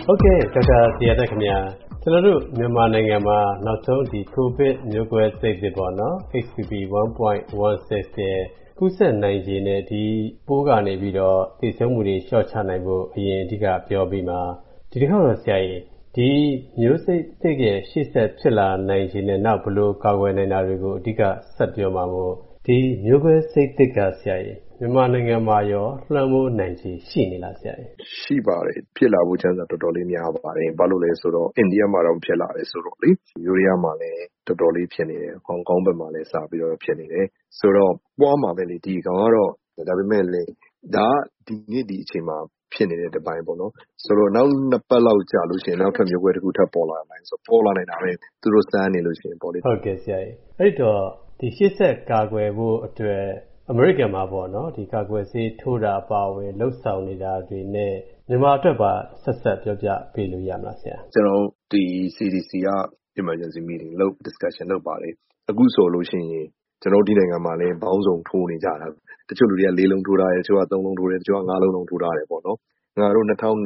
ဟုတ်ကဲ့ဒေါက်တာဇေယျသက်ခင်ဗျာကျွန်တော်တို့မြန်မာနိုင်ငံမှာနောက်ဆုံးဒီကိုဗစ်မျိုးကွဲစိတ်သစ်ပေါ့နော် HPV 1.16 ရဲ့ကူးစက်နိုင်ခြေနဲ့ဒီပိုးကနေပြီးတော့သိဆုံးမှုတွေလျှော့ချနိုင်ဖို့အရင်အဓိကပြောပြီးမှဒီတစ်ခါတော့ဆရာကြီးဒီမျိုးစိတ်သစ်ရဲ့ရှေ့ဆက်ဖြစ်လာနိုင်ခြေနဲ့နောက်ဘယ်လိုကာကွယ်နိုင်တာတွေကိုအဓိကဆက်ပြောမှာမို့ဒီမျိုးကွဲစိတ်သစ်ကဆရာကြီးမြန်မာနိုင်ငံမှာရောလွှမ်းမိုးနိုင်ခြေရှိနေလားဆရာကြီးရှိပါတယ်ဖြစ်လာဖို့ချမ်းသာတော်တော်လေးများပါတယ်ဘာလို့လဲဆိုတော့အိန္ဒိယမှာတော့ဖြစ်လာတယ်ဆိုတော့လေယူရီးယားမှာလည်းတော်တော်လေးဖြစ်နေတယ်ဟောင်ကောင်ဘက်မှာလည်းစပြီးတော့ဖြစ်နေတယ်ဆိုတော့ပွားမှာပဲလေဒီကောင်ကတော့ဒါပေမဲ့လေဒါဒီနေ့ဒီအချိန်မှာဖြစ်နေတဲ့တစ်ပိုင်းပေါ့နော်ဆိုတော့နောက်နှစ်ပတ်လောက်ကြာလို့ရှိရင်နောက်ထပ်မျိုးကွဲတစ်ခုထပ်ပေါ်လာနိုင်ဆိုပေါ်လာနိုင်တာပဲသူတို့စမ်းနေလို့ရှိရင်ပေါ်လေဟုတ်ကဲ့ဆရာကြီးအဲ့တော့ဒီရှေ့ဆက်ကာကွယ်ဖို့အတွက်အမေရိကန်မှာပေါ့နော်ဒီကာကွယ်ဆေးထိုးတာအပါအဝင်လှုပ်ဆောင်နေတာတွေနဲ့မြန်မာအတွက်ပါဆက်ပြောပြပေးလို့ရမလားဆရာကျွန်တော်ဒီ CDC က emergency meeting လုပ် discussion လုပ်ပါတယ်အခုဆိုလို့ရှိရင်ကျွန်တော်ဒီနိုင်ငံမှာလည်းဘောင်းဆောင်ထိုးနေကြတာတချို့လူတွေက4လုံးထိုးထားတယ်တချို့က3လုံးထိုးတယ်တချို့က5လုံးလုံးထိုးထားတယ်ပေါ့နော်ငါတို့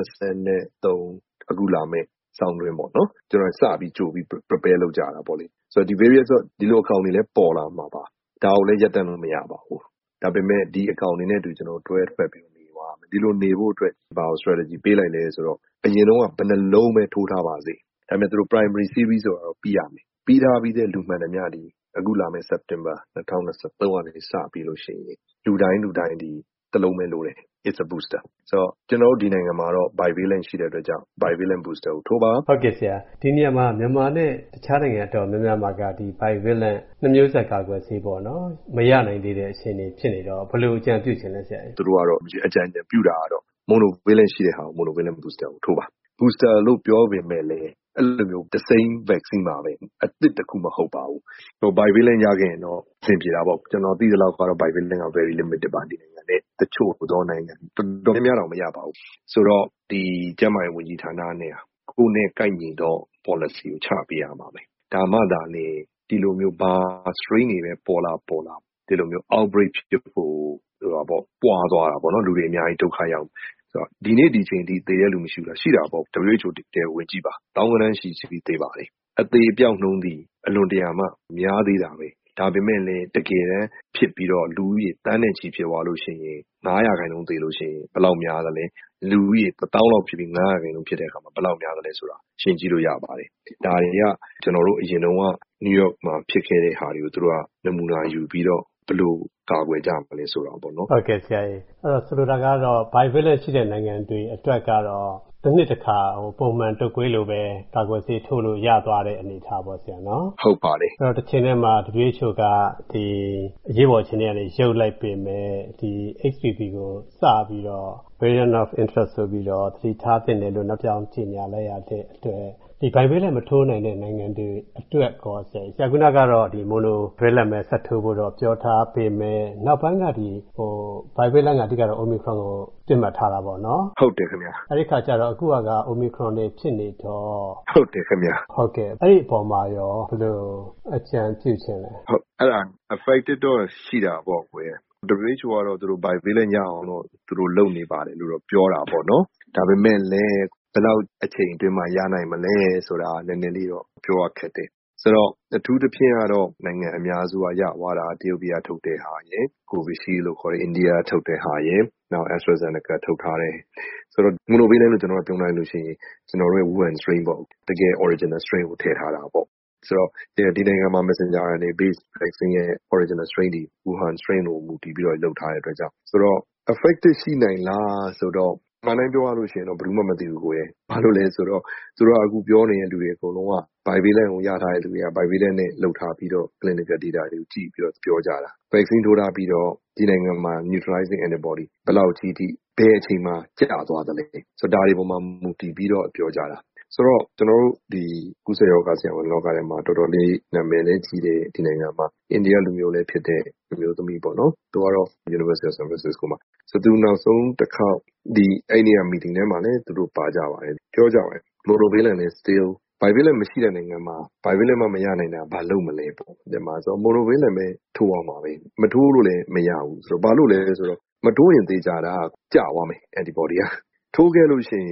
2023အခုလာမယ့်ဆောင်းတွင်ပေါ့နော်ကျွန်တော်စပြီးကြိုပြီး prepare လုပ်ကြတာပေါ့လေဆိုတော့ဒီ various ဒီလိုအကောင်တွေလည်းပေါ်လာမှာပါဒါကိုလည်းရပ်တန့်လို့မရပါဘူးဒါပေမဲ့ဒီအကောင်တွေနဲ့တူကျွန်တော်တွဲထွက်ပြီးနေပါမယ်ဒီလိုနေဖို့အတွက်ဘာ strategy ပေးလိုက်လဲဆိုတော့အရင်တော့ဘယ်နှလုံးပဲထိုးထားပါစေဒါပေမဲ့သူတို့ primary series ဆိုတော့ပြီးရမယ်ပြီးထားပြီးတဲ့လူမှန်သမျှဒီအခုလာမယ့် September 2023ကနေစပြီးလို့ရှိရင်လူတိုင်းဒီတစ်လုံးပဲလိုတယ် it's a booster ဆိုတော့ကျွန်တော်တို့ဒီနိုင်ငံမှာတော့ bivalent ရှိတဲ့အတွက်ကြောင့် bivalent booster ကိုထိုးပါဟုတ်ကဲ့ဆရာဒီနေရာမှာမြန်မာနဲ့တခြားနိုင်ငံတော်များများမှာကဒီ bivalent နှစ်မျိုးဆက်ကာကွယ်ဆေးပေါ့နော်မရနိုင်သေးတဲ့အခြေအနေဖြစ်နေတော့ဘယ်လိုအကြံပြုချင်လဲဆရာသူတို့ကတော့အကြံပြုတာကတော့ monovalent ရှိတဲ့ဟာကို monovalent booster ကိုထိုးပါ booster လို့ပြောပေမဲ့လည်းအဲ့လိုမျိုး the same vaccine ပါပဲအသစ်တစ်ခုမဟုတ်ပါဘူးဟို bivalent ရခဲ့ရင်တော့အဆင်ပြေတာပေါ့ကျွန်တော်သိသလောက်ကတော့ bivalent က very limited ပါဒီနိုင်ငံနဲ့တချို့သောနိုင်ငံတော်များများတော့မရပါဘူးဆိုတော့ဒီကျန်းမာရေးဝန်ကြီးဌာနနဲ့ကိုယ်နဲ့ကိုက်ညီတော့ policy ကိုချပေးရမှာပဲဒါမှသာလေဒီလိုမျိုးဘာ strain တွေပဲပေါ်လာဒီလိုမျိုး outbreak ဖြစ်ဖို့ဟိုပေါ့ပွားသွားတာပေါ့နော်လူတွေအများကြီးဒုက္ခရောက်ဆိုတော့ဒီနေ့ဒီချိန်ထိသေတဲ့လူမရှိဘူးလားရှိတာပေါ့ WHO တဲဝင်ကြည့်ပါတောင်းကန်းရှိပြီးသေပါတယ်အသေးအပြောက်နှုံးသည်အလွန်တရာမှများသေးတာပဲဒါပေမဲ့လည်းတကယ်တမ်းဖြစ်ပြီးတော့လူဦးရေတန်းနဲ့ချီဖြစ်သွားလို့ရှိရင်9%သေလို့ရှိရင်ဘယ်လောက်များသလဲလူဦးရေ1000လောက်ဖြစ်ပြီး9%ဖြစ်တဲ့အခါမှာဘယ်လောက်များသလဲဆိုတာရှင်းကြည့်လို့ရပါတယ်ဒါတွေကကျွန်တော်တို့အရင်တုန်းကနယူးယောက်မှာဖြစ်ခဲ့တဲ့ဟာတွေကိုသူတို့ကနမူနာယူပြီးတော့ဘယ်လိုကာကွယ်ကြမလဲဆိုတာပေါ့နော်ဟုတ်ကဲ့ဆရာကြီးအဲ့တော့ဆိုလိုတာကတော့ bivalent ရှိတဲ့နိုင်ငံတွေအတွက်ကတော့တစ်နှစ်တစ်ခါပုံမှန်တုပ်ကွေးလိုပဲကာကွယ်ဆေးထိုးလို့ရသွားတဲ့အနေအထားပေါ့ဆရာနော်ဟုတ်ပါတယ်အဲ့တော့တစ်ချိန်တည်းမှာ WHO ကဒီအရေးပေါ်အခြေအနေကနေရုပ်လိုက်ပေမဲ့ဒီ HPV ကိုစပြီးတော့ variant of interest ဆိုပြီးတော့သတိထားသင့်တယ်လို့နောက်ပြောင်းကြေညာလိုက်ရတဲ့အတွက်ဒီ bivalent မထိုးနိုင်တဲ့နိုင်ငံတွေအတွက်ကောဆရာခုနကတော့ဒီ monovalent ပဲဆက်ထိုးဖို့တော့ပြောထားပေမဲ့နောက်ပိုင်းကဒီbivalent ကအဓိကတော့ omicron ကိုပြစ်မှတ်ထားတာပေါ့နော်ဟုတ်တယ်ခင်ဗျာအဲ့ဒီခါကျတော့အခုက omicron တွေဖြစ်နေတော့ဟုတ်တယ်ခင်ဗျာဟုတ်ကဲ့အဲ့ဒီအပေါ်မှာရောဘယ်လိုအကြံပြုချင်လဲဟုတ်အဲ့ဒါ affected တော့ရှိတာပေါ့ကွယ် WHO ကတော့သူတို့ bivalent ရအောင်တော့သူတို့လုပ်နေပါတယ်လို့တော့ပြောတာပေါ့နော်ဒါပေမဲ့လည်းဘယ်လောက်အချိန်အတွင်းမှာရနိုင်မလဲဆိုတာနည်းနည်းလေးတော့ပြောရခက်တယ်ဆိုတော့အထူးသဖြင့်ကတော့နိုင်ငံအများစုကရသွားတာတရုတ်ပြည်ထုတ်တဲ့ဟာရယ် Covishield လို့ခေါ်တဲ့အိန္ဒိယထုတ်တဲ့ဟာရယ်နောက် AstraZeneca ထုတ်ထားတယ်ဆိုတော့ monovalent လို့ကျွန်တော်ပြောလိုက်လို့ရှိရင်ကျွန်တော်တို့ရဲ့ Wuhan strain ပေါ့တကယ် original strain ကိုထည့်ထားတာပေါ့ဆိုတော့ဒီနိုင်ငံမှာ messenger RNA based vaccine ရဲ့ original strain ဒီ Wuhan strain ကိုမူတည်ပြီးတော့လုပ်ထားတဲ့အတွက်ကြောင့်ဆိုတော့ effective ရှိနိုင်လားဆိုတော့မှန်တိုင်းပြောရလို့ရှိရင်တော့ဘယ်သူမှမသိဘူးကိုယ်ဘာလို့လဲဆိုတော့သူတို့ကအခုပြောနေတဲ့လူတွေအကုန်လုံးက bivalent ကိုရထားတဲ့လူတွေက bivalent နဲ့လုပ်ထားပြီးတော့ clinical data တွေကိုကြည့်ပြီးတော့ပြောကြတာ vaccine ထိုးထားပြီးတော့ဒီနိုင်ငံမှာ neutralizing antibody ဘယ်လောက်ကြီးထိဘယ်အချိန်မှာကျသွားသလဲဆိုတော့ဒါတွေပေါ်မှာမူတည်ပြီးတော့ပြောကြတာဆိုတော့ကျွန်တော်တို့ဒီကုသရောဂါဆရာဝန်လောကထဲမှာတော်တော်လေးနာမည်လည်းကြီးတယ်ဒီနိုင်ငံမှာအိန္ဒိယလူမျိုးလည်းဖြစ်တဲ့လူမျိုးသမီးပေါ့နော်သူကတော့ University of San Francisco မှာဆိုသူနောက်ဆုံးတစ်ခေါက်ဒီအဲ့ဒီ meeting ထဲမှာလည်းသူတို့ပါကြပါတယ်ပြောကြတယ် monovalent နဲ့ still bivalent မရှိတဲ့နိုင်ငံမှာ bivalent မရနိုင်တာဘာလို့မလဲပေါ့ဒီမှာဆို monovalent ပဲထိုးအောင်ပါပဲမထိုးလို့လည်းမရဘူးဆိုတော့ဘာလို့လဲဆိုတော့မထိုးရင်သေချာတာကြာသွားမယ် antibody ကထိုးခဲ့လို့ရှိရင်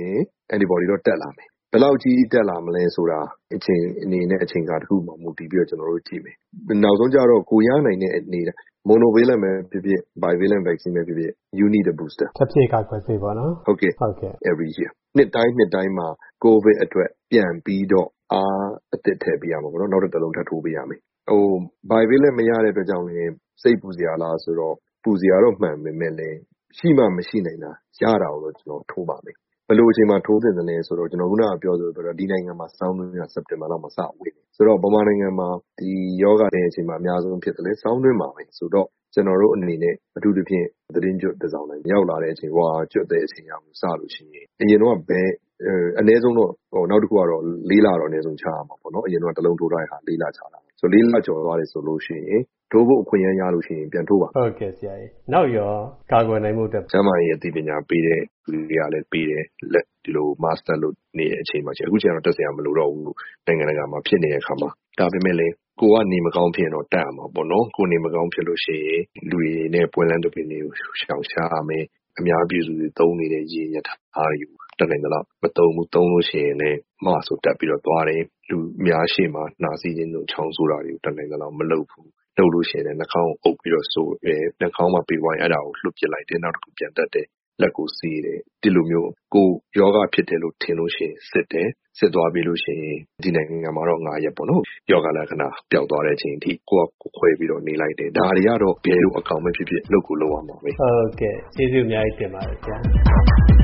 antibody တော့တက်လာမယ်ဘယ်လောက်ကြီးတက်လာမလဲဆိုတာအချိန်အနေနဲ့အချိန်ကာတစ်ခုမှမူတည်ပြီးတော့ကျွန်တော်တို့ကြည့်မယ်နောက်ဆုံးကြတော့ကိုရနိုင်တဲ့အနေနဲ့ monovalent ပဲဖြစ်ဖြစ် bivalent vaccine ပဲဖြစ်ဖြစ် you need a booster တစ်ဖြည့်ကာကွယ်ဆေးပေါ့နော်ဟုတ်ကဲ့ every year နှစ်တိုင်းမှာ covid အတွက်ပြန်ပြီးတော့အားအသစ်ထည့်ပေးရမှာပေါ့နော်နောက်တစ်လုံးထပ်ထိုးပေးရမယ်bivalent မရတဲ့အတွက်ကြောင့်လည်းစိတ်ပူစရာလားဆိုတော့ပူစရာတော့မှန်ပေမဲ့လည်းရှိမှမရှိနိုင်တာရတာကိုကျွန်တော်ထိုးပါမယ်ဘယ်လိုအချိန်မှာထိုးသင့်တယ်လဲဆိုတော့ကျွန်တော်ခုနကပြောဆိုတော့ဒီနိုင်ငံမှာဆောင်းတွင်းကစက်တင်ဘာလောက်မှာစဝင်တယ်ဆိုတော့ဗမာနိုင်ငံမှာဒီယောဂတဲ့အချိန်မှာအများဆုံးဖြစ်တယ်လေဆောင်းတွင်းမှာပဲဆိုတော့ကျွန်တော်တို့အနေနဲ့အထူးသဖြင့်သတင်းကျွတ်တစ်စောင်းတိုင်းရောက်လာတဲ့အချိန်ကျွတ်တဲ့အချိန်ရောက်စလို့ရှိရင်အရင်တော့ဘယ်အနည်းဆုံးတော့နောက်တစ်ခုကတော့၄လတော့အနည်းဆုံးချရမှာပေါ့နော်အရင်တော့တစ်လုံးထိုးထားတဲ့ဟာ၄လချတာဆို၄လကျော်သွားတယ်ဆိုလို့ရှိရင်ထိုးဖို့အခွင့်အရေးရလို့ရှိရင်ပြန်ထိုးပါဟုတ်ကဲ့ဆရာကြီးနောက်ရောကာကွယ်နိုင်မှုအတွက်ကျန်းမာရေးအသိပညာပေးတဲ့လူတွေကလည်းပေးတယ်လက်ဒီလို master လုပ်နေတဲ့အချိန်မှာအခုချိန်တော့တက်စရာမလိုတော့ဘူးနိုင်ငံတကာမှာဖြစ်နေတဲ့အခါမှာဒါပေမဲ့လည်းကိုကနေမကောင်းဖြစ်ရင်တော့တက်ရမှာပေါ့နော်ကိုနေမကောင်းဖြစ်လို့ရှိရင်လူတွေနဲ့ပွဲလန်းတစ်ပင်တွေကိုရှောင်ရှားမယ်အများပြည်သူတွေသုံးနေတဲ့ရေရထားတွေကိုတက်နိုင်တယ်လို့မသုံးဘူးသုံးလို့ရှိရင်လည်းမဆိုတက်ပြီးတော့သွားတယ်လူအများရှိမှနှာစီးခြင်းတို့ချောင်းဆိုတာတွေကိုတက်နိုင်တယ်လို့မလုပ်ဘူးလုပ်လို့ရှိရင်နှာခေါင်းအုပ်ပြီးတော့ဆိုနှာခေါင်းမှာပြီးသွားရင်အဲ့ဒါကိုလှုပ်ပစ်လိုက်တယ်နောက်တစ်ခုပြန်တက်တယ်လက်ကိုစီးတယ်ဒီလိုမျိုးကိုယောဂဖြစ်တယ်လို့ထင်လို့ရှိရင်စစ်သွားပြီးလို့ရှိရင်ဒီနိုင်ငံမှာတော့9ရက်ပေါ့နော်ယောဂလက္ခဏာပျောက်သွားတဲ့အချိန်ထိကိုခွဲပြီးတော့နေလိုက်တယ်ဒါတွေကတော့ဘယ်လိုအကောင်ပဲဖြစ်ဖြစ်လုပ်ကိုလုပ်ရမှာပဲဟုတ်ကဲ့ကျေးဇူးအများကြီးတင်ပါတယ်ဆရာ